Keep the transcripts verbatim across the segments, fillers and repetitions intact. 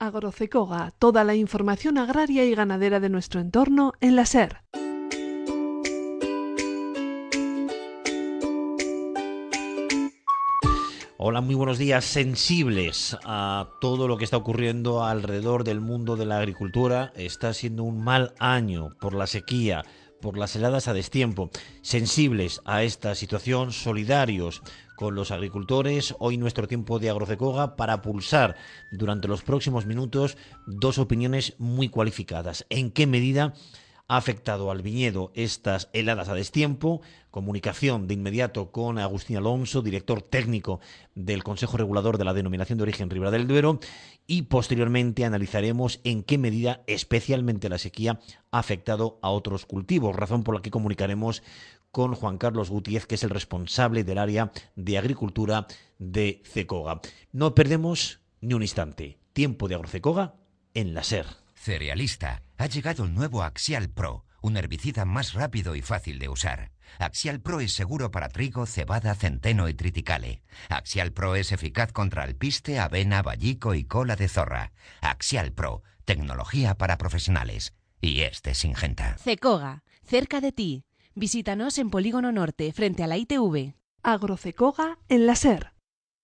Agrocecoga, toda la información agraria y ganadera de nuestro entorno en la SER. Hola, muy buenos días. Sensibles a todo lo que está ocurriendo alrededor del mundo de la agricultura. Está siendo un mal año por la sequía, por las heladas a destiempo. Sensibles a esta situación, solidarios con los agricultores. Hoy nuestro tiempo de Agrocecoga para pulsar durante los próximos minutos dos opiniones muy cualificadas. ¿En qué medida ha afectado al viñedo estas heladas a destiempo? Comunicación de inmediato con Agustín Alonso, director técnico del Consejo Regulador de la Denominación de Origen Ribera del Duero, y posteriormente analizaremos en qué medida especialmente la sequía ha afectado a otros cultivos, razón por la que comunicaremos con Juan Carlos Gutiérrez, que es el responsable del área de agricultura de Cecoga. No perdemos ni un instante. Tiempo de Agrocecoga en la SER. Cerealista, ha llegado el nuevo Axial Pro, un herbicida más rápido y fácil de usar. Axial Pro es seguro para trigo, cebada, centeno y triticale. Axial Pro es eficaz contra alpiste, avena, vallico y cola de zorra. Axial Pro, tecnología para profesionales. Y es de Syngenta. Cecoga, cerca de ti. Visítanos en Polígono Norte, frente a la I T V. Agrocecoga en la SER.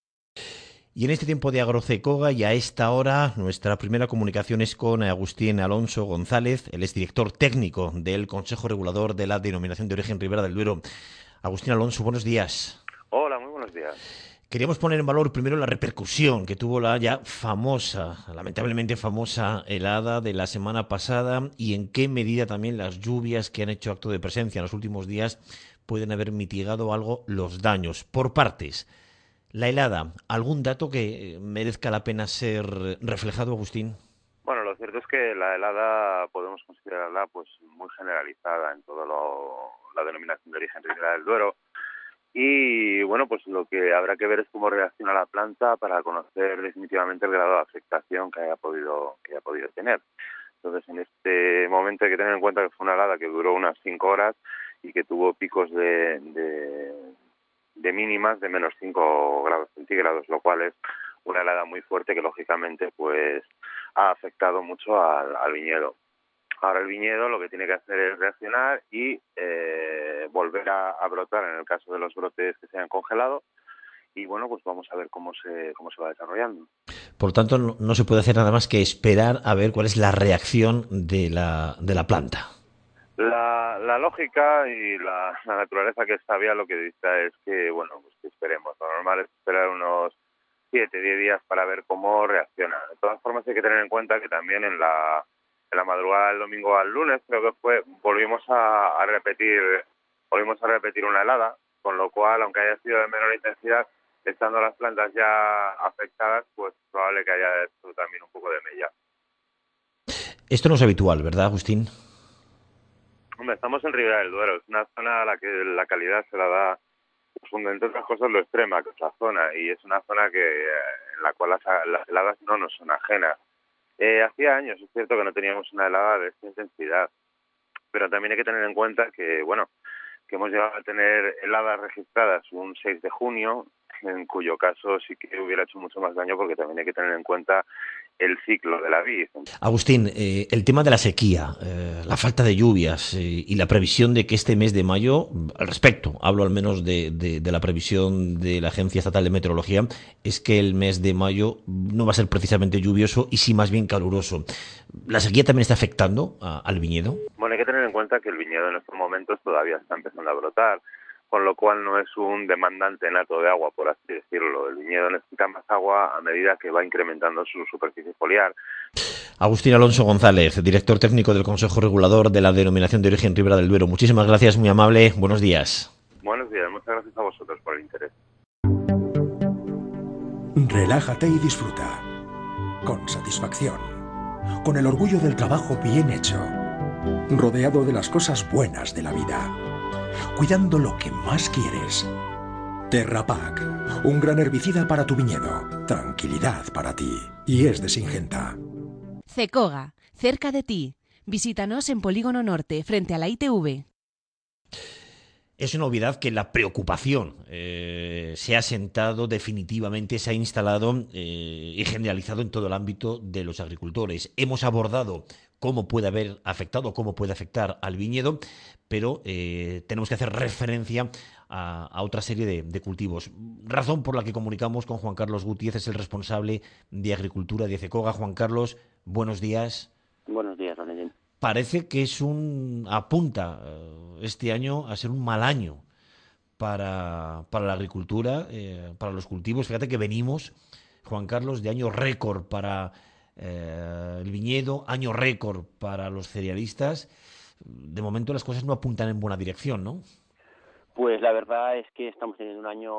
Y en este tiempo de Agrocecoga y a esta hora, nuestra primera comunicación es con Agustín Alonso González, el exdirector técnico del Consejo Regulador de la Denominación de Origen Ribera del Duero. Agustín Alonso, buenos días. Hola, muy buenos días. Queríamos poner en valor primero la repercusión que tuvo la ya famosa, lamentablemente famosa helada de la semana pasada y en qué medida también las lluvias que han hecho acto de presencia en los últimos días pueden haber mitigado algo los daños. Por partes, la helada, ¿algún dato que merezca la pena ser reflejado, Agustín? Bueno, lo cierto es que la helada podemos considerarla pues muy generalizada en toda la denominación de origen Ribera del Duero. Y bueno, pues lo que habrá que ver es cómo reacciona la planta para conocer definitivamente el grado de afectación que haya podido que haya podido tener. Entonces, en este momento hay que tener en cuenta que fue una helada que duró unas cinco horas y que tuvo picos de, de, de mínimas de menos cinco grados centígrados, lo cual es una helada muy fuerte que lógicamente pues ha afectado mucho al, al viñedo. Ahora el viñedo lo que tiene que hacer es reaccionar y eh, volver a, a brotar en el caso de los brotes que se hayan congelado y bueno, pues vamos a ver cómo se cómo se va desarrollando. Por lo tanto, no, no se puede hacer nada más que esperar a ver cuál es la reacción de la de la planta. La, la lógica y la, la naturaleza que sabía lo que dicta es que, bueno, pues que esperemos. Lo normal es esperar unos siete, diez días para ver cómo reacciona. De todas formas hay que tener en cuenta que también en la en la madrugada del domingo al lunes, creo que fue, volvimos a, a repetir volvimos a repetir una helada, con lo cual, aunque haya sido de menor intensidad, estando las plantas ya afectadas, pues probable que haya hecho también un poco de mella. Esto no es habitual, ¿verdad, Agustín? Hombre, estamos en Ribera del Duero, es una zona a la que la calidad se la da, pues, entre otras cosas, lo extrema que es la zona, y es una zona que en la cual las, las heladas no nos son ajenas. Eh, hacía años, es cierto que no teníamos una helada de esta intensidad, pero también hay que tener en cuenta que, bueno, que hemos llegado a tener heladas registradas un seis de junio, en cuyo caso sí que hubiera hecho mucho más daño porque también hay que tener en cuenta el ciclo de la vid. Agustín, eh, el tema de la sequía, eh, la falta de lluvias eh, y la previsión de que este mes de mayo, al respecto, hablo al menos de, de, de la previsión de la Agencia Estatal de Meteorología, es que el mes de mayo no va a ser precisamente lluvioso y sí más bien caluroso. ¿La sequía también está afectando a, al viñedo? Bueno, hay que tener en cuenta que el viñedo en estos momentos todavía está empezando a brotar, con lo cual no es un demandante nato de agua, por así decirlo. El viñedo necesita más agua a medida que va incrementando su superficie foliar. Agustín Alonso González, director técnico del Consejo Regulador de la Denominación de Origen Ribera del Duero. Muchísimas gracias, muy amable. Buenos días. Buenos días, muchas gracias a vosotros por el interés. Relájate y disfruta. Con satisfacción. Con el orgullo del trabajo bien hecho. Rodeado de las cosas buenas de la vida. Cuidando lo que más quieres. Terrapac, un gran herbicida para tu viñedo. Tranquilidad para ti. Y es de Syngenta. Cecoga, cerca de ti. Visítanos en Polígono Norte, frente a la I T V. Es una obviedad que la preocupación eh, se ha sentado definitivamente, se ha instalado eh, y generalizado en todo el ámbito de los agricultores. Hemos abordado cómo puede haber afectado, cómo puede afectar al viñedo, pero eh, tenemos que hacer referencia a, a otra serie de, de cultivos. Razón por la que comunicamos con Juan Carlos Gutiérrez, es el responsable de Agricultura de CECOGA. Juan Carlos, buenos días. Buenos días, Valentín. Parece que es un apunta este año a ser un mal año para, para la agricultura, eh, para los cultivos. Fíjate que venimos, Juan Carlos, de año récord para eh, el viñedo, año récord para los cerealistas. De momento las cosas no apuntan en buena dirección, ¿no? Pues la verdad es que estamos teniendo un año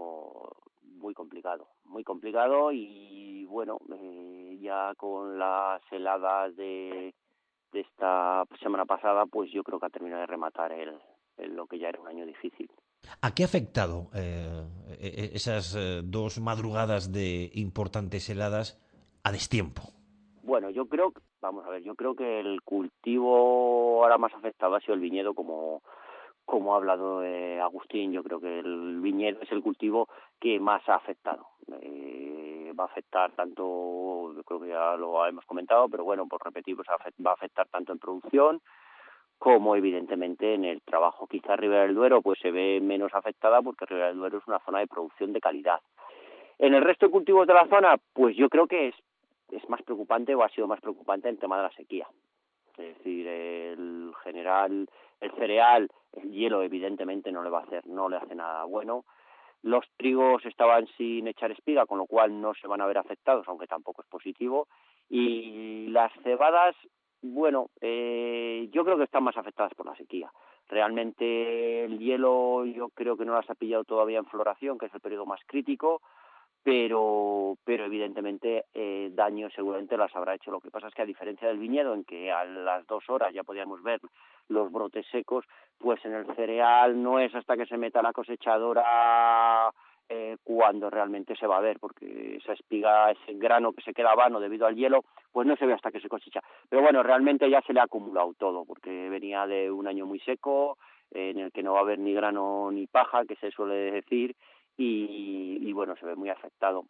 muy complicado, muy complicado y bueno, eh, ya con las heladas de de esta semana pasada, pues yo creo que ha terminado de rematar el, el lo que ya era un año difícil. ¿A qué ha afectado eh, esas eh, dos madrugadas de importantes heladas a destiempo? Bueno, yo creo, vamos a ver, yo creo que el cultivo ahora más afectado ha sido el viñedo, como como ha hablado eh, Agustín. Yo creo que el viñedo es el cultivo que más ha afectado. Eh, va a afectar tanto, yo creo que ya lo hemos comentado, pero bueno, por repetir, pues va a afectar tanto en producción como evidentemente en el trabajo. Quizá Ribera del Duero pues se ve menos afectada porque Ribera del Duero es una zona de producción de calidad. En el resto de cultivos de la zona, pues yo creo que es, es más preocupante o ha sido más preocupante el tema de la sequía. Es decir, el general, el cereal, el hielo evidentemente no le va a hacer, no le hace nada bueno. Los trigos estaban sin echar espiga, con lo cual no se van a ver afectados, aunque tampoco es positivo. Y las cebadas, bueno, eh, yo creo que están más afectadas por la sequía. Realmente el hielo yo creo que no las ha pillado todavía en floración, que es el periodo más crítico, pero pero evidentemente eh, daño seguramente las habrá hecho. Lo que pasa es que a diferencia del viñedo, en que a las dos horas ya podíamos ver los brotes secos, pues en el cereal no es hasta que se meta la cosechadora eh, cuando realmente se va a ver, porque esa espiga, ese grano que se queda vano debido al hielo, pues no se ve hasta que se cosecha. Pero bueno, realmente ya se le ha acumulado todo, porque venía de un año muy seco, eh, en el que no va a haber ni grano ni paja, que se suele decir, y, y bueno, se ve muy afectado.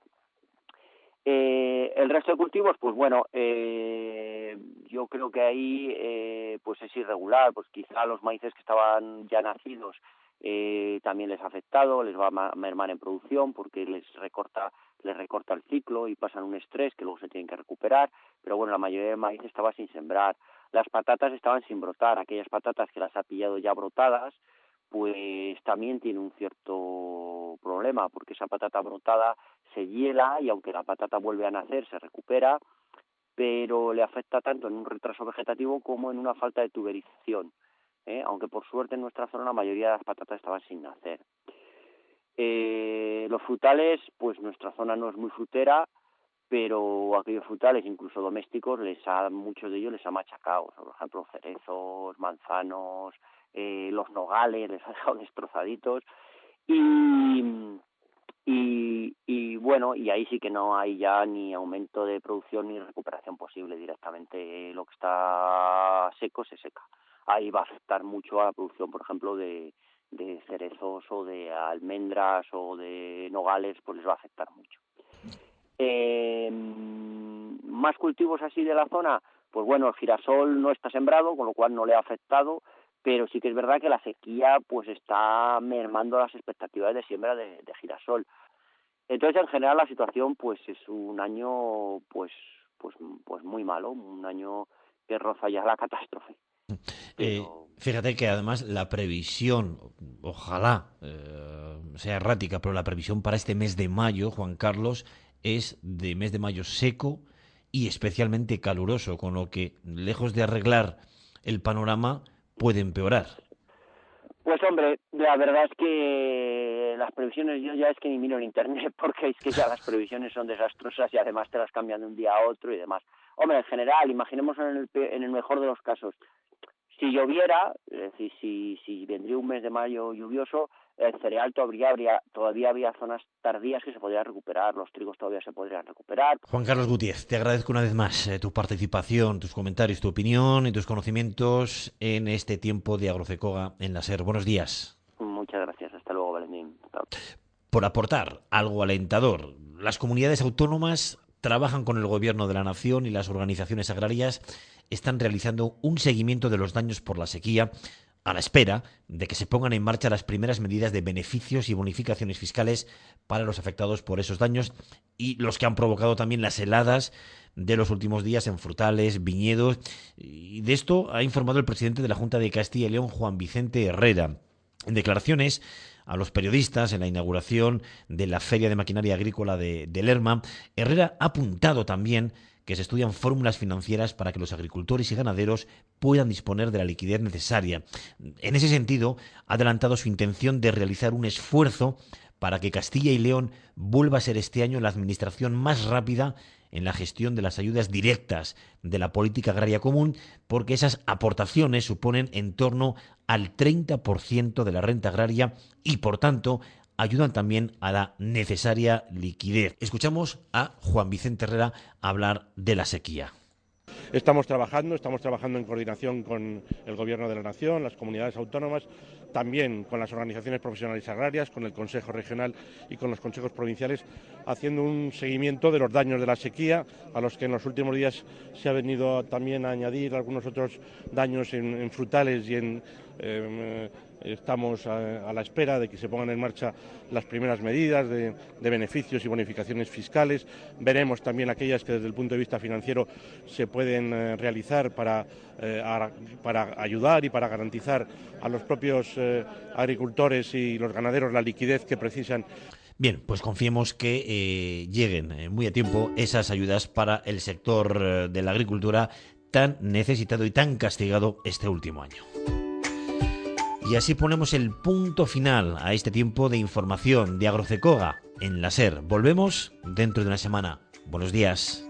Eh, el resto de cultivos, pues bueno, eh, yo creo que ahí eh, pues es irregular, pues quizá los maíces que estaban ya nacidos eh, también les ha afectado, les va a mermar en producción porque les recorta les recorta el ciclo y pasan un estrés que luego se tienen que recuperar, pero bueno, la mayoría de maíz estaba sin sembrar. Las patatas estaban sin brotar, aquellas patatas que las ha pillado ya brotadas, pues también tiene un cierto problema, porque esa patata brotada se hiela y aunque la patata vuelve a nacer, se recupera, pero le afecta tanto en un retraso vegetativo como en una falta de tuberización, ¿eh? Aunque por suerte en nuestra zona la mayoría de las patatas estaban sin nacer. Eh, los frutales, pues nuestra zona no es muy frutera, pero aquellos frutales, incluso domésticos, les ha, muchos de ellos les ha machacado, por ejemplo, cerezos, manzanos, eh, los nogales, les ha dejado destrozaditos, y, y, y bueno, y ahí sí que no hay ya ni aumento de producción ni recuperación posible, directamente lo que está seco se seca. Ahí va a afectar mucho a la producción, por ejemplo, de, de cerezos o de almendras o de nogales, pues les va a afectar mucho. Eh, más cultivos así de la zona, pues bueno, el girasol no está sembrado, con lo cual no le ha afectado, pero sí que es verdad que la sequía pues está mermando las expectativas de siembra de, de girasol. Entonces, en general, la situación pues es un año pues pues pues muy malo, un año que roza ya la catástrofe. Eh, fíjate que además la previsión, ojalá eh, sea errática, pero la previsión para este mes de mayo, Juan Carlos, es de mes de mayo seco y especialmente caluroso, con lo que, lejos de arreglar el panorama, puede empeorar. Pues hombre, la verdad es que las previsiones, yo ya es que ni miro en internet, porque es que ya las previsiones son desastrosas y además te las cambian de un día a otro y demás. Hombre, en general, imaginemos en el, en el mejor de los casos, si lloviera, es decir, si, si vendría un mes de mayo lluvioso, el cereal todavía habría, todavía había zonas tardías que se podrían recuperar, los trigos todavía se podrían recuperar. Juan Carlos Gutiérrez, te agradezco una vez más eh, tu participación, tus comentarios, tu opinión y tus conocimientos en este tiempo de AgroCECOGA en la SER. Buenos días. Muchas gracias. Hasta luego, Valentín. Hasta... Por aportar algo alentador, las comunidades autónomas trabajan con el Gobierno de la Nación y las organizaciones agrarias están realizando un seguimiento de los daños por la sequía a la espera de que se pongan en marcha las primeras medidas de beneficios y bonificaciones fiscales para los afectados por esos daños y los que han provocado también las heladas de los últimos días en frutales, viñedos. Y de esto ha informado el presidente de la Junta de Castilla y León, Juan Vicente Herrera. En declaraciones a los periodistas en la inauguración de la Feria de Maquinaria Agrícola de, de Lerma, Herrera ha apuntado también que se estudian fórmulas financieras para que los agricultores y ganaderos puedan disponer de la liquidez necesaria. En ese sentido, ha adelantado su intención de realizar un esfuerzo para que Castilla y León vuelva a ser este año la administración más rápida en la gestión de las ayudas directas de la política agraria común, porque esas aportaciones suponen en torno al treinta por ciento de la renta agraria y, por tanto, ayudan también a la necesaria liquidez. Escuchamos a Juan Vicente Herrera hablar de la sequía. Estamos trabajando, estamos trabajando en coordinación con el Gobierno de la Nación, las comunidades autónomas, también con las organizaciones profesionales agrarias, con el Consejo Regional y con los consejos provinciales, haciendo un seguimiento de los daños de la sequía, a los que en los últimos días se ha venido también a añadir algunos otros daños en, en frutales y en... Eh, Estamos a, a la espera de que se pongan en marcha las primeras medidas de, de beneficios y bonificaciones fiscales. Veremos también aquellas que desde el punto de vista financiero se pueden eh, realizar para, eh, a, para ayudar y para garantizar a los propios eh, agricultores y los ganaderos la liquidez que precisan. Bien, pues confiemos que eh, lleguen eh, muy a tiempo esas ayudas para el sector eh, de la agricultura tan necesitado y tan castigado este último año. Y así ponemos el punto final a este tiempo de información de Agrocecoga en la SER. Volvemos dentro de una semana. Buenos días.